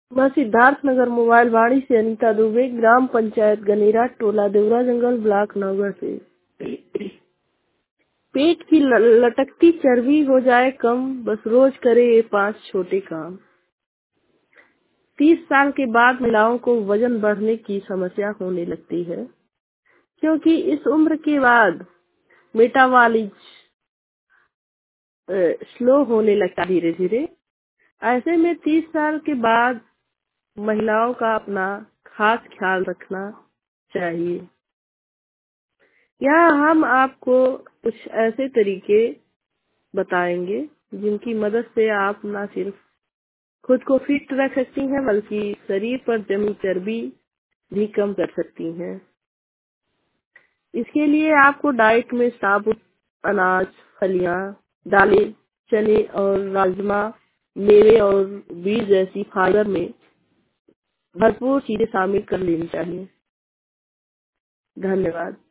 मैं सिद्धार्थ नगर मोबाइल वाणी से अनीता दुबे, ग्राम पंचायत गनेरा, टोला देवरा जंगल, ब्लॉक नगर से। पेट की लटकती चर्बी हो जाए कम, बस रोज करे ये 5 छोटे काम। 30 साल के बाद महिलाओं को वजन बढ़ने की समस्या होने लगती है, क्योंकि इस उम्र के बाद मेटाबॉलिज्म स्लो होने लगता है धीरे धीरे। ऐसे में 30 साल के बाद महिलाओं का अपना खास ख्याल रखना चाहिए। यहाँ हम आपको कुछ ऐसे तरीके बताएंगे जिनकी मदद से आप न सिर्फ खुद को फिट रख सकती हैं, बल्कि शरीर पर जमी चर्बी भी कम कर सकती हैं। इसके लिए आपको डाइट में साबुत अनाज, फलियां, दालें, चने और राजमा, मेवे और बीज जैसी फाइबर में भरपूर चीजें शामिल कर लेनी चाहिए। धन्यवाद।